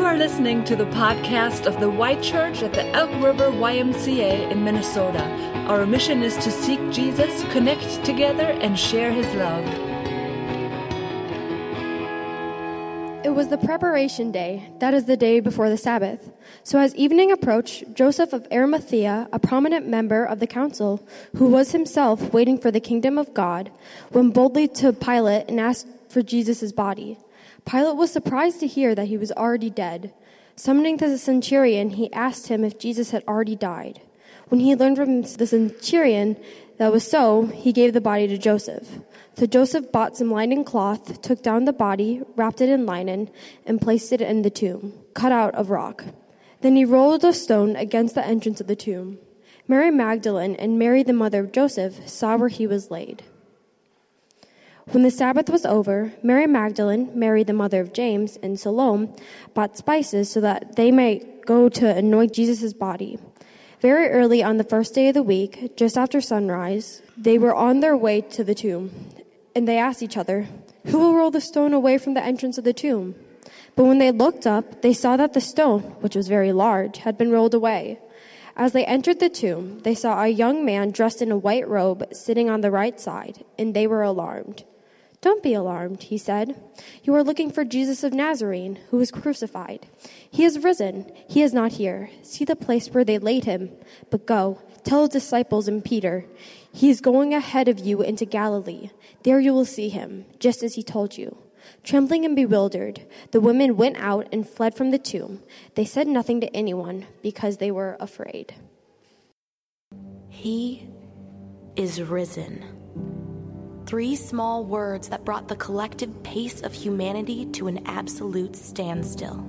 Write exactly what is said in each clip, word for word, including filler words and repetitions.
are listening to the podcast of the White Church at the Elk River Y M C A in Minnesota. Our mission is to seek Jesus, connect together, and share his love. It was the preparation day, that is the day before the Sabbath. So as evening approached, Joseph of Arimathea, a prominent member of the council, who was himself waiting for the kingdom of God, went boldly to Pilate and asked for Jesus' body. Pilate was surprised to hear that he was already dead. Summoning the centurion, he asked him if Jesus had already died. When he learned from the centurion that was so, he gave the body to Joseph. So Joseph bought some linen cloth, took down the body, wrapped it in linen, and placed it in the tomb, cut out of rock. Then he rolled a stone against the entrance of the tomb. Mary Magdalene and Mary, the mother of Joseph, saw where he was laid. When the Sabbath was over, Mary Magdalene, Mary the mother of James, and Salome bought spices so that they might go to anoint Jesus' body. Very early on the first day of the week, just after sunrise, they were on their way to the tomb, and they asked each other, "Who will roll the stone away from the entrance of the tomb?" But when they looked up, they saw that the stone, which was very large, had been rolled away. As they entered the tomb, they saw a young man dressed in a white robe sitting on the right side, and they were alarmed. "Don't be alarmed," he said. "You are looking for Jesus of Nazarene, who was crucified. He is risen. He is not here. See the place where they laid him. But go, tell his disciples and Peter, he is going ahead of you into Galilee. There you will see him, just as he told you." Trembling and bewildered, the women went out and fled from the tomb. They said nothing to anyone because they were afraid. He is risen. Three small words that brought the collective pace of humanity to an absolute standstill.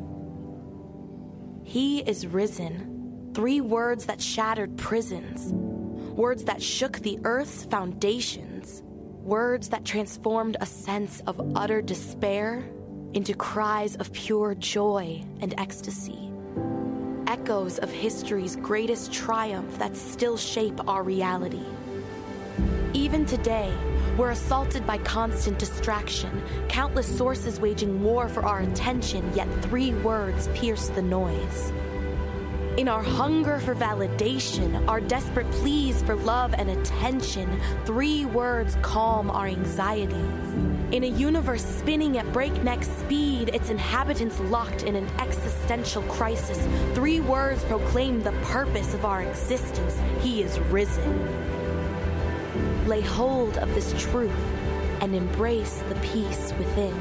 He is risen. Three words that shattered prisons. Words that shook the earth's foundations. Words that transformed a sense of utter despair into cries of pure joy and ecstasy. Echoes of history's greatest triumph that still shape our reality. Even today, we're assaulted by constant distraction, countless sources waging war for our attention, yet three words pierce the noise. In our hunger for validation, our desperate pleas for love and attention, three words calm our anxieties. In a universe spinning at breakneck speed, its inhabitants locked in an existential crisis, three words proclaim the purpose of our existence. He is risen. Lay hold of this truth and embrace the peace within.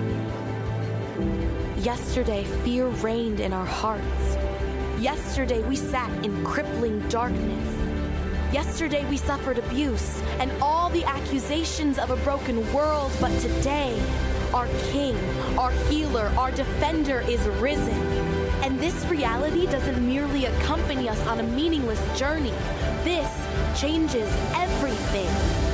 Yesterday, fear reigned in our hearts. Yesterday, we sat in crippling darkness. Yesterday, we suffered abuse and all the accusations of a broken world. But today, our King, our healer, our defender is risen. And this reality doesn't merely accompany us on a meaningless journey. This changes everything.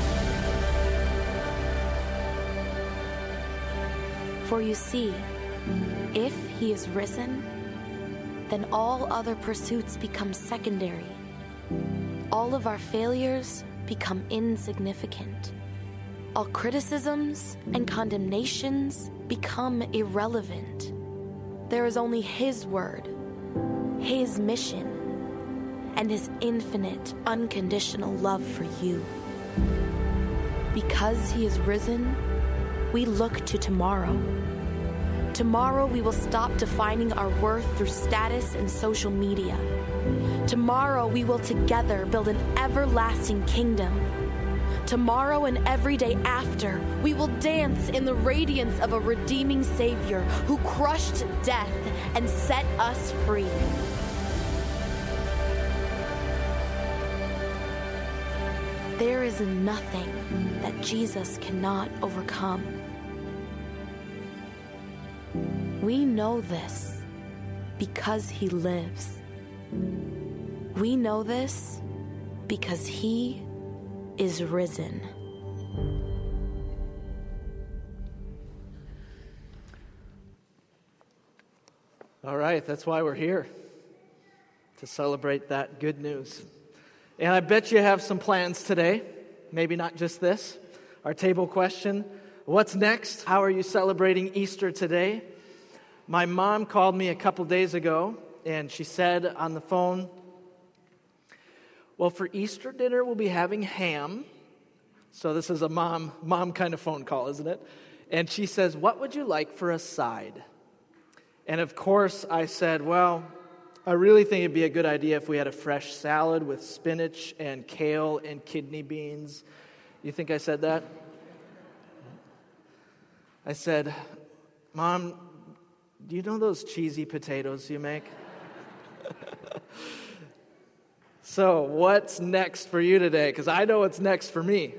For you see, if he is risen, then all other pursuits become secondary. All of our failures become insignificant. All criticisms and condemnations become irrelevant. There is only his word, his mission, and his infinite, unconditional love for you. Because he is risen, we look to tomorrow. Tomorrow we will stop defining our worth through status and social media. Tomorrow we will together build an everlasting kingdom. Tomorrow and every day after, we will dance in the radiance of a redeeming Savior who crushed death and set us free. There is nothing that Jesus cannot overcome. We know this because he lives. We know this because he is risen. All right, that's why we're here, to celebrate that good news. And I bet you have some plans today, maybe not just this. Our table question, what's next? How are you celebrating Easter today? My mom called me a couple days ago, and she said on the phone, well, for Easter dinner, we'll be having ham. So this is a mom, mom kind of phone call, isn't it? And she says, what would you like for a side? And of course, I said, well, I really think it'd be a good idea if we had a fresh salad with spinach and kale and kidney beans. You think I said that? I said, Mom, do you know those cheesy potatoes you make? So what's next for you today? Because I know what's next for me.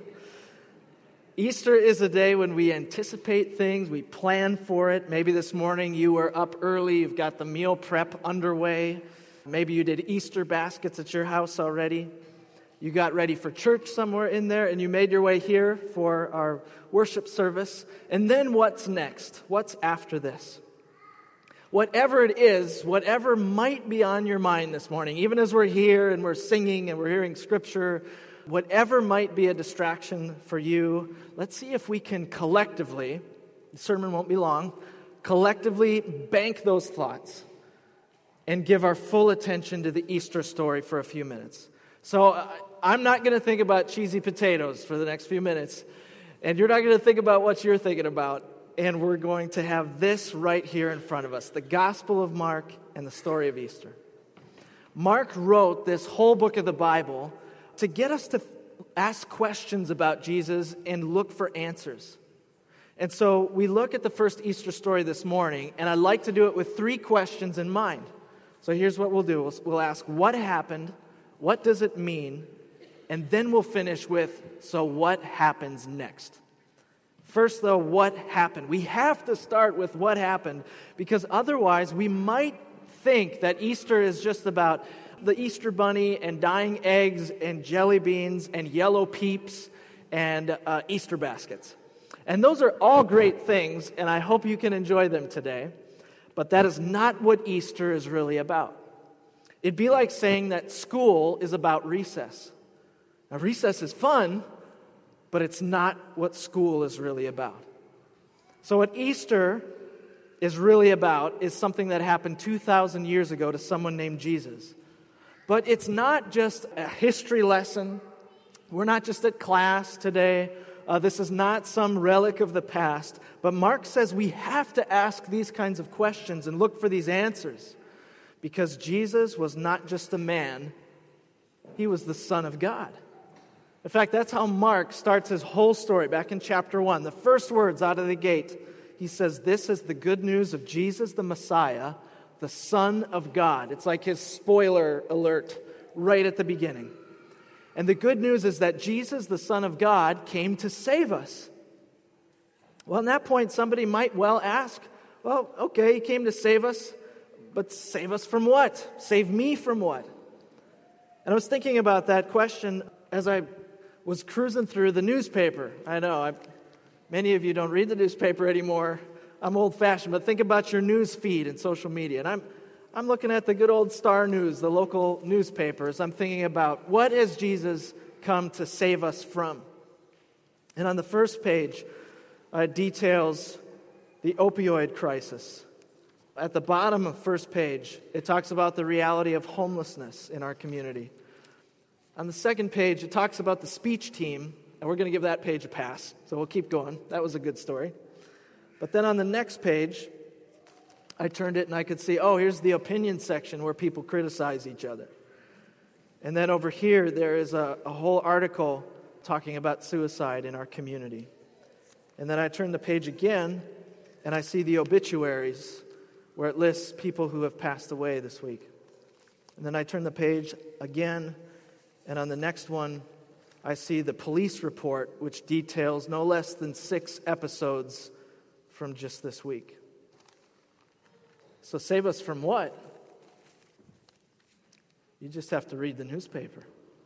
Easter is a day when we anticipate things, we plan for it. Maybe this morning you were up early, you've got the meal prep underway. Maybe you did Easter baskets at your house already. You got ready for church somewhere in there, and you made your way here for our worship service. And then what's next? What's after this? Whatever it is, whatever might be on your mind this morning, even as we're here and we're singing and we're hearing Scripture, whatever might be a distraction for you, let's see if we can collectively, the sermon won't be long, collectively bank those thoughts and give our full attention to the Easter story for a few minutes. So uh, I'm not going to think about cheesy potatoes for the next few minutes, and you're not going to think about what you're thinking about, and we're going to have this right here in front of us, the Gospel of Mark and the story of Easter. Mark wrote this whole book of the Bible to get us to ask questions about Jesus and look for answers. And so we look at the first Easter story this morning, and I'd like to do it with three questions in mind. So here's what we'll do. We'll, we'll ask, what happened? What does it mean? And then we'll finish with, so what happens next? First, though, what happened? We have to start with what happened, because otherwise we might think that Easter is just about the Easter bunny and dying eggs and jelly beans and yellow peeps and uh, Easter baskets. And those are all great things, and I hope you can enjoy them today. But that is not what Easter is really about. It'd be like saying that school is about recess. Now, recess is fun, but it's not what school is really about. So what Easter is really about is something that happened two thousand years ago to someone named Jesus. But it's not just a history lesson. We're not just at class today. Uh, this is not some relic of the past. But Mark says we have to ask these kinds of questions and look for these answers. Because Jesus was not just a man. He was the Son of God. In fact, that's how Mark starts his whole story back in chapter one. The first words out of the gate, he says, this is the good news of Jesus the Messiah, the Son of God. It's like his spoiler alert right at the beginning. And the good news is that Jesus, the Son of God, came to save us. Well, at that point, somebody might well ask, well, okay, he came to save us, but save us from what? Save me from what? And I was thinking about that question as I was cruising through the newspaper. I know, I, many of you don't read the newspaper anymore. I'm old-fashioned, but think about your news feed and social media. And I'm I'm looking at the good old Star News, the local newspapers. I'm thinking about, what has Jesus come to save us from? And on the first page, uh, it details the opioid crisis. At the bottom of the first page, it talks about the reality of homelessness in our community. On the second page, it talks about the speech team, and we're going to give that page a pass, so we'll keep going. That was a good story. But then on the next page, I turned it and I could see, oh, here's the opinion section where people criticize each other. And then over here, there is a, a whole article talking about suicide in our community. And then I turn the page again, and I see the obituaries, where it lists people who have passed away this week. And then I turn the page again, and on the next one, I see the police report, which details no less than six episodes from just this week. So save us from what? You just have to read the newspaper.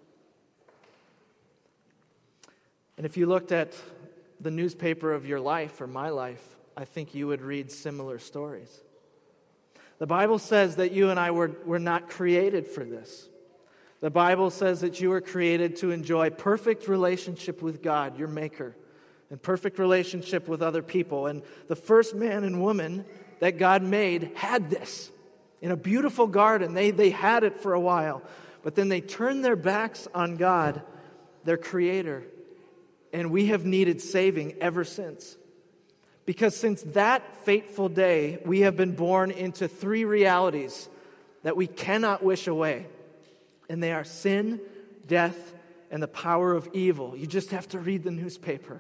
And if you looked at the newspaper of your life or my life, I think you would read similar stories. The Bible says that you and I were, were not created for this. The Bible says that you were created to enjoy perfect relationship with God, your Maker, and perfect relationship with other people. And the first man and woman that God made had this. In a beautiful garden, they, they had it for a while. But then they turned their backs on God, their Creator. And we have needed saving ever since. Because since that fateful day, we have been born into three realities that we cannot wish away. And they are sin, death, and the power of evil. You just have to read the newspaper.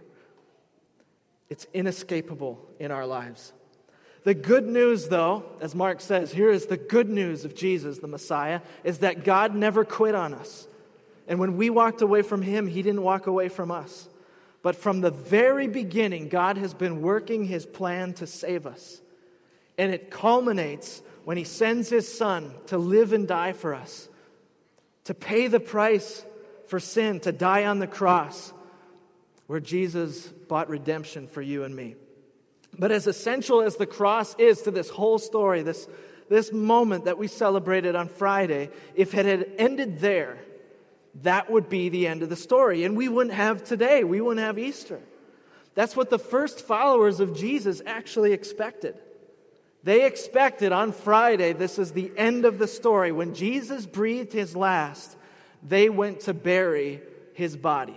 It's inescapable in our lives. The good news, though, as Mark says, here is the good news of Jesus, the Messiah, is that God never quit on us. And when we walked away from Him, He didn't walk away from us. But from the very beginning, God has been working His plan to save us. And it culminates when He sends His Son to live and die for us, to pay the price for sin, to die on the cross, where Jesus bought redemption for you and me. But as essential as the cross is to this whole story, this, this moment that we celebrated on Friday, if it had ended there, that would be the end of the story. And we wouldn't have today. We wouldn't have Easter. That's what the first followers of Jesus actually expected. They expected on Friday, this is the end of the story. When Jesus breathed His last, they went to bury His body.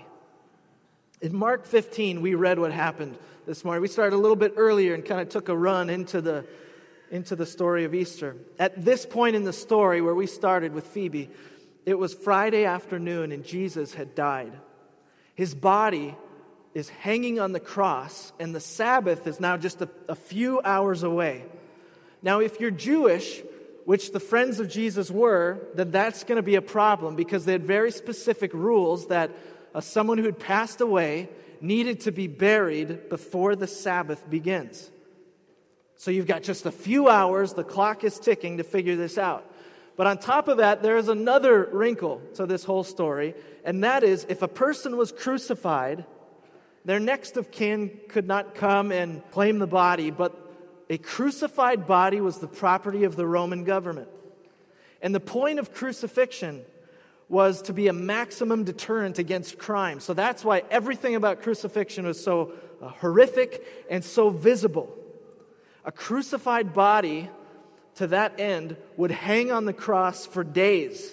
In Mark fifteen, we read what happened this morning. We started a little bit earlier and kind of took a run into the, into the story of Easter. At this point in the story where we started with Phoebe, it was Friday afternoon and Jesus had died. His body is hanging on the cross and the Sabbath is now just a, a few hours away. Now, if you're Jewish, which the friends of Jesus were, then that's going to be a problem because they had very specific rules that uh, someone who had passed away needed to be buried before the Sabbath begins. So you've got just a few hours, the clock is ticking to figure this out. But on top of that, there is another wrinkle to this whole story, and that is if a person was crucified, their next of kin could not come and claim the body, but a crucified body was the property of the Roman government. And the point of crucifixion was to be a maximum deterrent against crime. So that's why everything about crucifixion was so uh, horrific and so visible. A crucified body, to that end, would hang on the cross for days.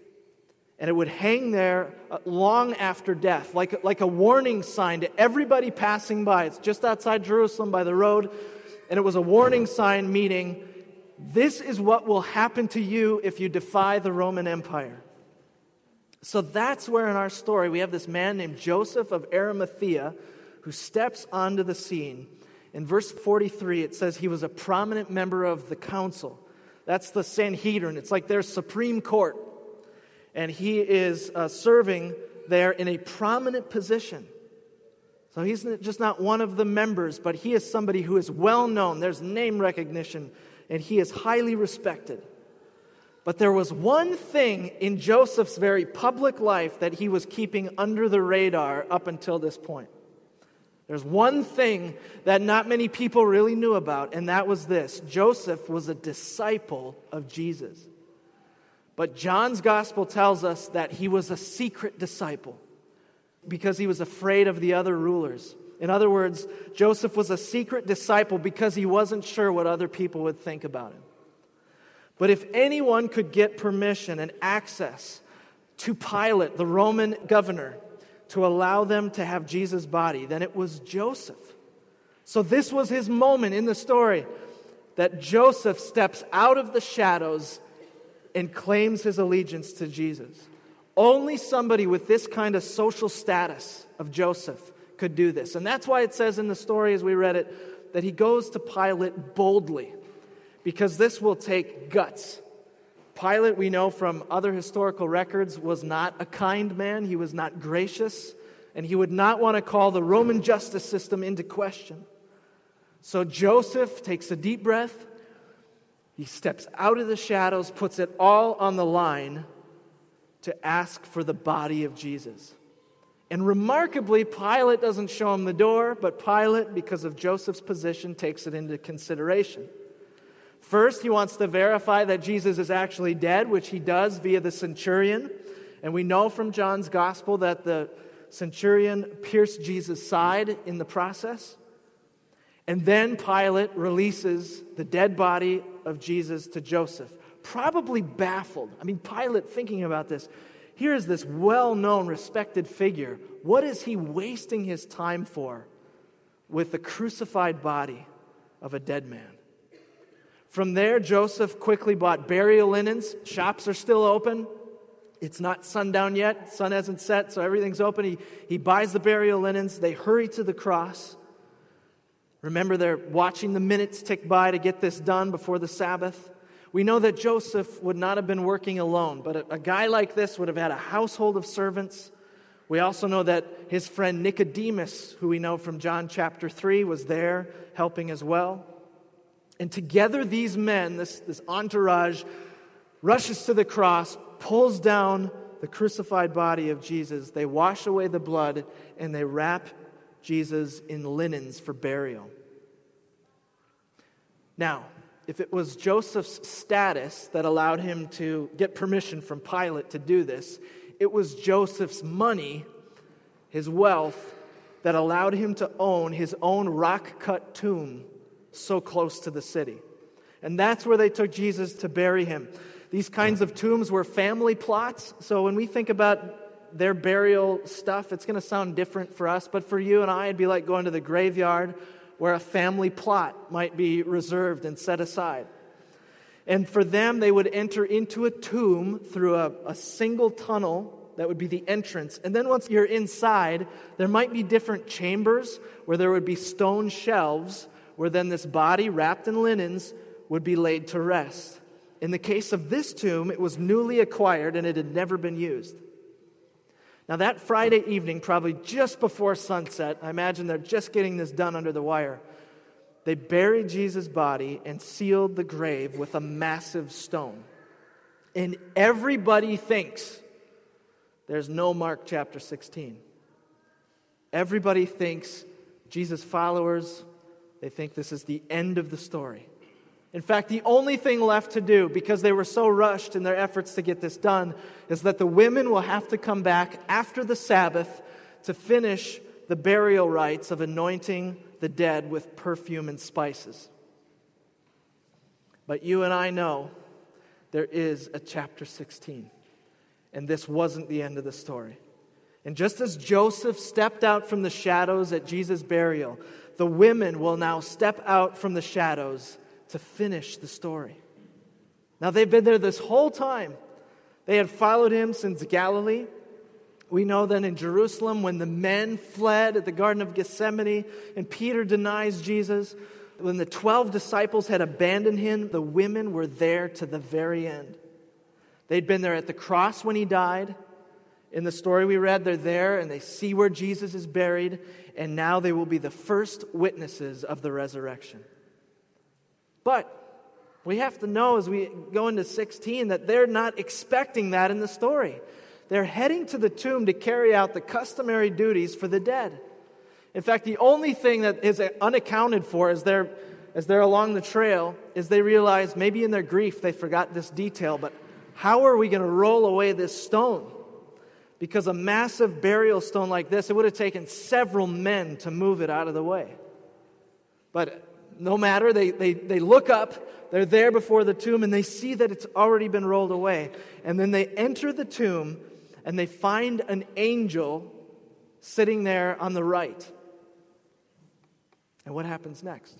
And it would hang there uh, long after death, like, like a warning sign to everybody passing by. It's just outside Jerusalem by the road. And it was a warning sign meaning, this is what will happen to you if you defy the Roman Empire. So that's where in our story we have this man named Joseph of Arimathea who steps onto the scene. In verse forty-three, it says he was a prominent member of the council. That's the Sanhedrin. It's like their Supreme Court. And he is uh, serving there in a prominent position. So he's just not one of the members, but he is somebody who is well known. There's name recognition, and he is highly respected. But there was one thing in Joseph's very public life that he was keeping under the radar up until this point. There's one thing that not many people really knew about, and that was this. Joseph was a disciple of Jesus. But John's gospel tells us that he was a secret disciple because he was afraid of the other rulers. In other words, Joseph was a secret disciple because he wasn't sure what other people would think about him. But if anyone could get permission and access to Pilate, the Roman governor, to allow them to have Jesus' body, then it was Joseph. So this was his moment in the story that Joseph steps out of the shadows and claims his allegiance to Jesus. Only somebody with this kind of social status of Joseph could do this. And that's why it says in the story as we read it that he goes to Pilate boldly, because this will take guts. Pilate, we know from other historical records, was not a kind man. He was not gracious, and he would not want to call the Roman justice system into question. So Joseph takes a deep breath. He steps out of the shadows, puts it all on the line to ask for the body of Jesus. And remarkably, Pilate doesn't show him the door, but Pilate, because of Joseph's position, takes it into consideration. First, he wants to verify that Jesus is actually dead, which he does via the centurion. And we know from John's gospel that the centurion pierced Jesus' side in the process. And then Pilate releases the dead body of Jesus to Joseph, probably baffled. I mean, Pilate, thinking about this, here is this well-known, respected figure. What is he wasting his time for with the crucified body of a dead man? From there, Joseph quickly bought burial linens. Shops are still open. It's not sundown yet. Sun hasn't set, so everything's open. He, he buys the burial linens. They hurry to the cross. Remember, they're watching the minutes tick by to get this done before the Sabbath. We know that Joseph would not have been working alone, but a, a guy like this would have had a household of servants. We also know that his friend Nicodemus, who we know from John chapter three, was there helping as well. And together these men, this, this entourage, rushes to the cross, pulls down the crucified body of Jesus. They wash away the blood, and they wrap Jesus in linens for burial. Now, if it was Joseph's status that allowed him to get permission from Pilate to do this, it was Joseph's money, his wealth, that allowed him to own his own rock-cut tomb so close to the city. And that's where they took Jesus to bury him. These kinds of tombs were family plots, so when we think about their burial stuff, it's going to sound different for us, but for you and I, it'd be like going to the graveyard where a family plot might be reserved and set aside. And for them, they would enter into a tomb through a, a single tunnel that would be the entrance. And then once you're inside, there might be different chambers where there would be stone shelves where then this body, wrapped in linens, would be laid to rest. In the case of this tomb, it was newly acquired and it had never been used. Now that Friday evening, probably just before sunset, I imagine they're just getting this done under the wire, they buried Jesus' body and sealed the grave with a massive stone. And everybody thinks there's no Mark chapter sixteen. Everybody thinks Jesus' followers, they think this is the end of the story. In fact, the only thing left to do, because they were so rushed in their efforts to get this done, is that the women will have to come back after the Sabbath to finish the burial rites of anointing the dead with perfume and spices. But you and I know there is a chapter sixteen, and this wasn't the end of the story. And just as Joseph stepped out from the shadows at Jesus' burial, the women will now step out from the shadows to finish the story. Now, they've been there this whole time. They had followed him since Galilee. We know that in Jerusalem, when the men fled at the Garden of Gethsemane and Peter denies Jesus, when the twelve disciples had abandoned him, the women were there to the very end. They'd been there at the cross when he died. In the story we read, they're there and they see where Jesus is buried, and now they will be the first witnesses of the resurrection. But we have to know as we go into sixteen that they're not expecting that in the story. They're heading to the tomb to carry out the customary duties for the dead. In fact, the only thing that is unaccounted for as they're, as they're along the trail is they realize maybe in their grief they forgot this detail, but how are we going to roll away this stone? Because a massive burial stone like this, it would have taken several men to move it out of the way. But no matter, they, they, they look up, they're there before the tomb, and they see that it's already been rolled away. And then they enter the tomb, and they find an angel sitting there on the right. And what happens next?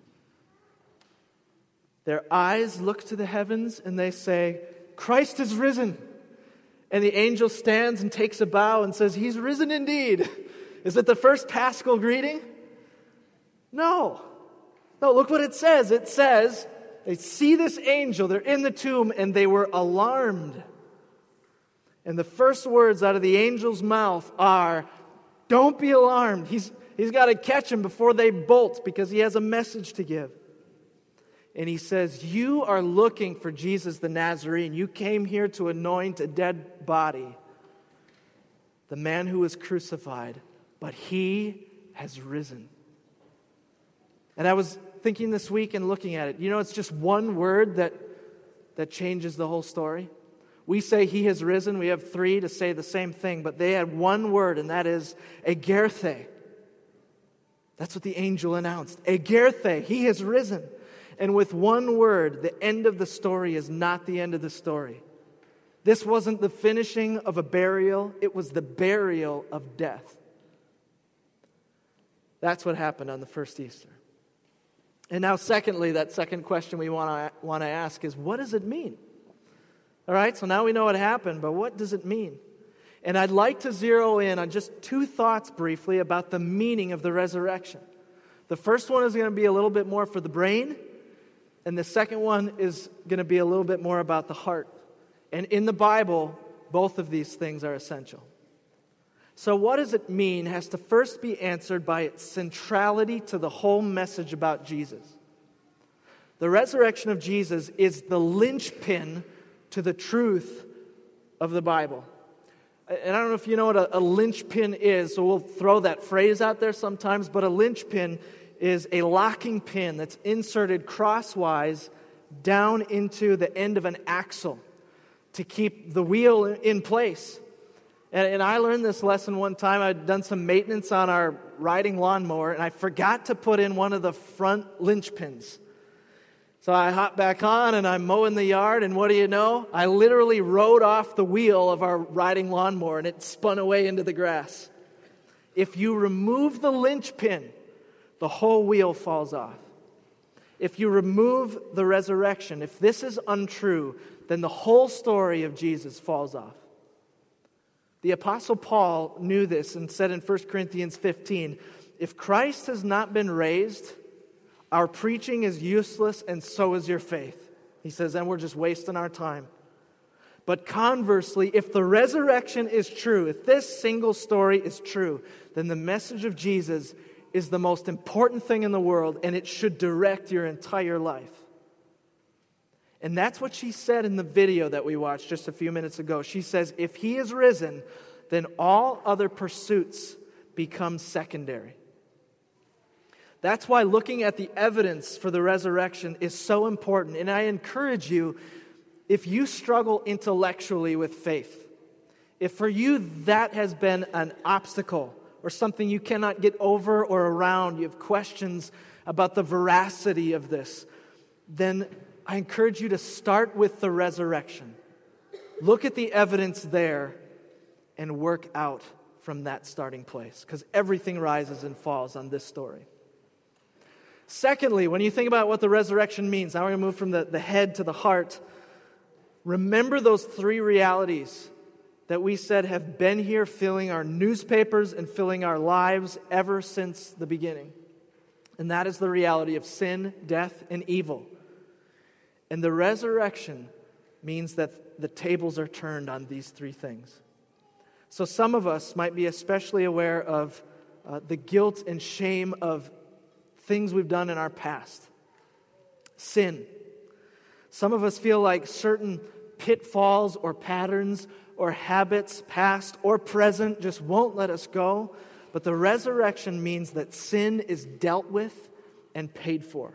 Their eyes look to the heavens, and they say, "Christ is risen." And the angel stands and takes a bow and says, "He's risen indeed." Is it the first Paschal greeting? No. No, look what it says. It says, they see this angel, they're in the tomb, and they were alarmed. And the first words out of the angel's mouth are, "Don't be alarmed." He's, he's got to catch them before they bolt because he has a message to give. And he says, "You are looking for Jesus the Nazarene. You came here to anoint a dead body, the man who was crucified, but he has risen." And I was thinking this week and looking at it. You know, it's just one word that, that changes the whole story. We say he has risen. We have three to say the same thing, but they had one word, and that is egerthe. That's what the angel announced. Egerthe, he has risen. And with one word, the end of the story is not the end of the story. This wasn't the finishing of a burial. It was the burial of death. That's what happened on the first Easter. And now, secondly, that second question we want to want to ask is, what does it mean? All right, so now we know what happened, but what does it mean? And I'd like to zero in on just two thoughts briefly about the meaning of the resurrection. The first one is going to be a little bit more for the brain, and the second one is going to be a little bit more about the heart. And in the Bible, both of these things are essential. So what does it mean has to first be answered by its centrality to the whole message about Jesus. The resurrection of Jesus is the linchpin to the truth of the Bible. And I don't know if you know what a, a linchpin is, so we'll throw that phrase out there sometimes, but a linchpin is a locking pin that's inserted crosswise down into the end of an axle to keep the wheel in place. And, and I learned this lesson one time. I'd done some maintenance on our riding lawnmower, and I forgot to put in one of the front linchpins. So I hop back on, and I'm mowing the yard, and what do you know? I literally rode off the wheel of our riding lawnmower, and it spun away into the grass. If you remove the linchpin, the whole wheel falls off. If you remove the resurrection, if this is untrue, then the whole story of Jesus falls off. The Apostle Paul knew this and said in First Corinthians fifteen, if Christ has not been raised, our preaching is useless and so is your faith. He says, and we're just wasting our time. But conversely, if the resurrection is true, if this single story is true, then the message of Jesus is the most important thing in the world, and it should direct your entire life. And that's what she said in the video that we watched just a few minutes ago. She says, if he is risen, then all other pursuits become secondary. That's why looking at the evidence for the resurrection is so important. And I encourage you, if you struggle intellectually with faith, if for you that has been an obstacle or something you cannot get over or around, you have questions about the veracity of this, then I encourage you to start with the resurrection. Look at the evidence there and work out from that starting place, because everything rises and falls on this story. Secondly, when you think about what the resurrection means, now we're going to move from the, the head to the heart. Remember those three realities that we said have been here filling our newspapers and filling our lives ever since the beginning. And that is the reality of sin, death, and evil. And the resurrection means that the tables are turned on these three things. So some of us might be especially aware of uh, the guilt and shame of things we've done in our past. Sin. Some of us feel like certain pitfalls or patterns or habits, past or present, just won't let us go. But the resurrection means that sin is dealt with and paid for.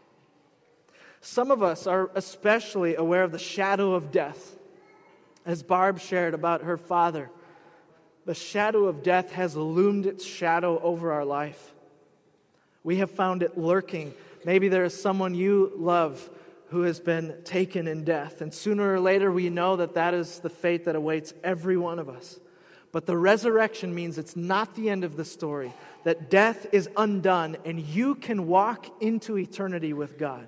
Some of us are especially aware of the shadow of death. As Barb shared about her father, the shadow of death has loomed its shadow over our life. We have found it lurking. Maybe there is someone you love who has been taken in death. And sooner or later we know that that is the fate that awaits every one of us. But the resurrection means it's not the end of the story. That death is undone and you can walk into eternity with God.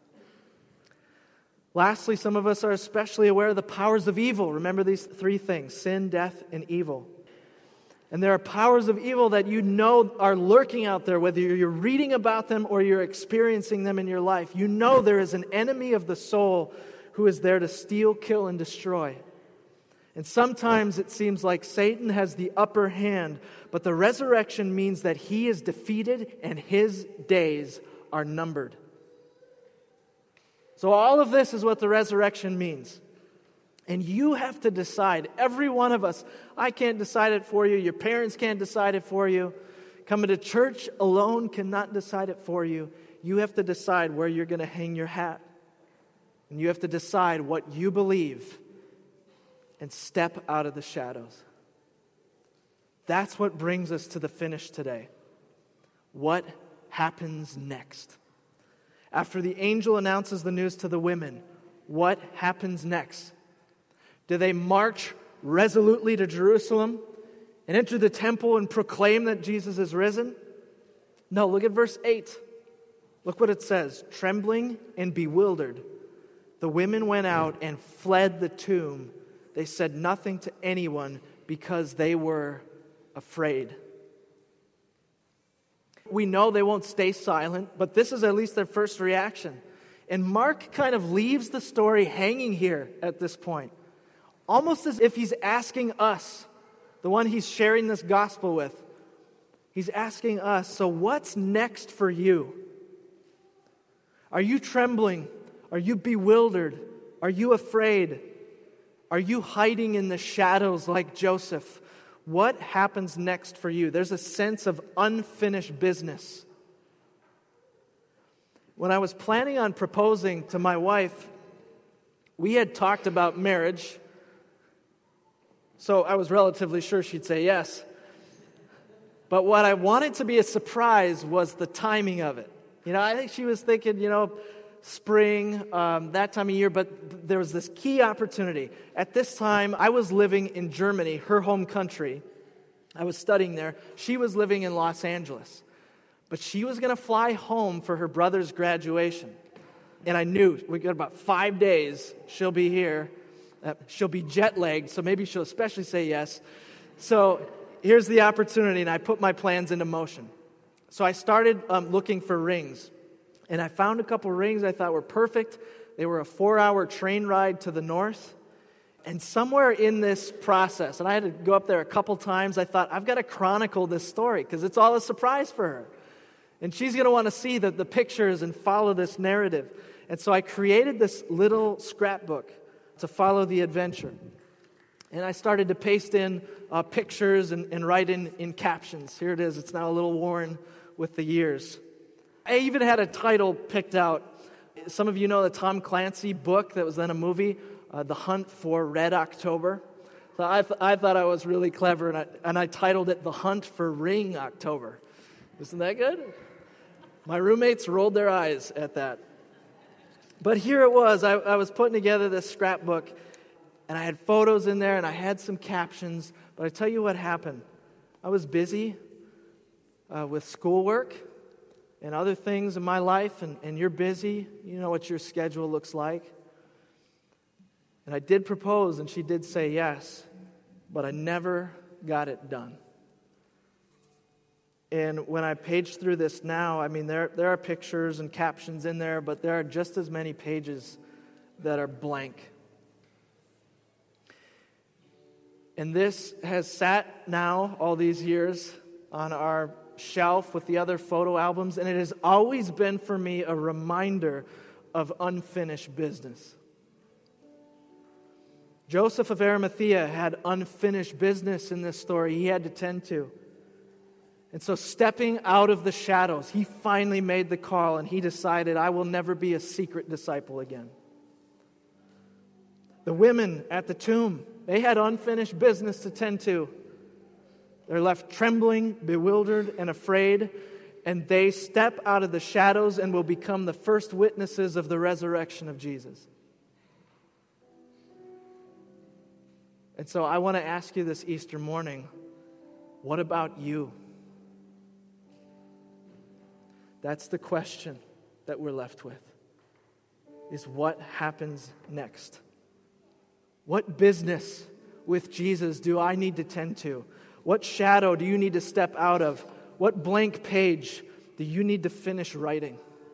Lastly, some of us are especially aware of the powers of evil. Remember these three things: sin, death, and evil. And there are powers of evil that you know are lurking out there, whether you're reading about them or you're experiencing them in your life. You know there is an enemy of the soul who is there to steal, kill, and destroy. And sometimes it seems like Satan has the upper hand, but the resurrection means that he is defeated and his days are numbered. So all of this is what the resurrection means. And you have to decide, every one of us. I can't decide it for you. Your parents can't decide it for you. Coming to church alone cannot decide it for you. You have to decide where you're going to hang your hat. And you have to decide what you believe and step out of the shadows. That's what brings us to the finish today. what happens next? After the angel announces the news to the women, what happens next? Do they march resolutely to Jerusalem and enter the temple and proclaim that Jesus is risen? No, look at verse eight. Look what it says. Trembling and bewildered, the women went out and fled the tomb. They said nothing to anyone because they were afraid. We know they won't stay silent, but this is at least their first reaction. And Mark kind of leaves the story hanging here at this point, almost as if he's asking us, the one he's sharing this gospel with, he's asking us, so what's next for you? Are you trembling? Are you bewildered? Are you afraid? Are you hiding in the shadows like Joseph? What happens next for you? There's a sense of unfinished business. When I was planning on proposing to my wife, we had talked about marriage, so I was relatively sure she'd say yes. But what I wanted to be a surprise was the timing of it. You know, I think she was thinking, you know, spring, um, that time of year, but there was this key opportunity. At this time, I was living in Germany, her home country. I was studying there. She was living in Los Angeles. But she was going to fly home for her brother's graduation. And I knew we got about five days, she'll be here. Uh, she'll be jet-lagged, so maybe she'll especially say yes. So here's the opportunity, and I put my plans into motion. So I started um, looking for rings. And I found a couple rings I thought were perfect. They were a four-hour train ride to the north. And somewhere in this process, and I had to go up there a couple times, I thought, I've got to chronicle this story because it's all a surprise for her. And she's going to want to see the, the pictures and follow this narrative. And so I created this little scrapbook to follow the adventure. And I started to paste in uh, pictures and, and write in, in captions. Here it is. It's now a little worn with the years. I even had a title picked out. Some of you know the Tom Clancy book that was then a movie, uh, The Hunt for Red October. So I, th- I thought I was really clever, and I, and I titled it The Hunt for Ring October. Isn't that good? My roommates rolled their eyes at that. But here it was. I, I was putting together this scrapbook, and I had photos in there, and I had some captions. But I tell you what happened. I was busy uh, with schoolwork and other things in my life, and, and you're busy. You know what your schedule looks like. And I did propose, and she did say yes, but I never got it done. And when I page through this now, I mean, there, there are pictures and captions in there, but there are just as many pages that are blank. And this has sat now all these years on our shelf with the other photo albums, and it has always been for me a reminder of unfinished business. Joseph of Arimathea had unfinished business in this story he had to tend to. And so stepping out of the shadows, he finally made the call, and he decided, I will never be a secret disciple again. The women at the tomb, they had unfinished business to tend to. They're left trembling, bewildered, and afraid, and they step out of the shadows and will become the first witnesses of the resurrection of Jesus. And so I want to ask you this Easter morning, what about you? That's the question that we're left with, is what happens next? What business with Jesus do I need to tend to? What shadow do you need to step out of? What blank page do you need to finish writing?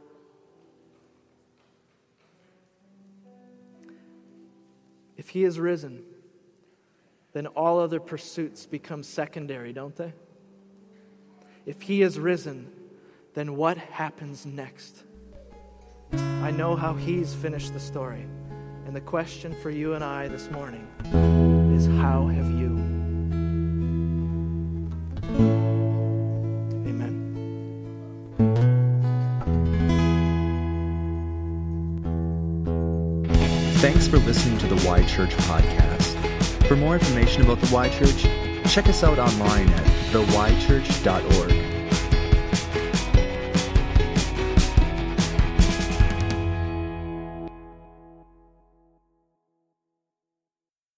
If he is risen, then all other pursuits become secondary, don't they? If he is risen, then what happens next? I know how he's finished the story. And the question for you and I this morning is, how have you? Thanks for listening to the Y Church podcast. For more information about the Y Church, check us out online at the y church dot org.